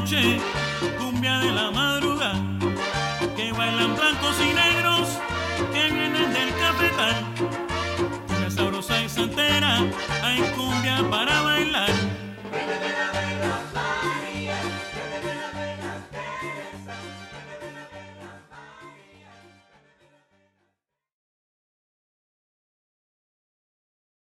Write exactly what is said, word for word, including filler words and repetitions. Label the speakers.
Speaker 1: noche, cumbia de la madrugada, que bailan blancos y negros, que vienen del cafetal. Cumbia sabrosa y santera, hay cumbia para bailar.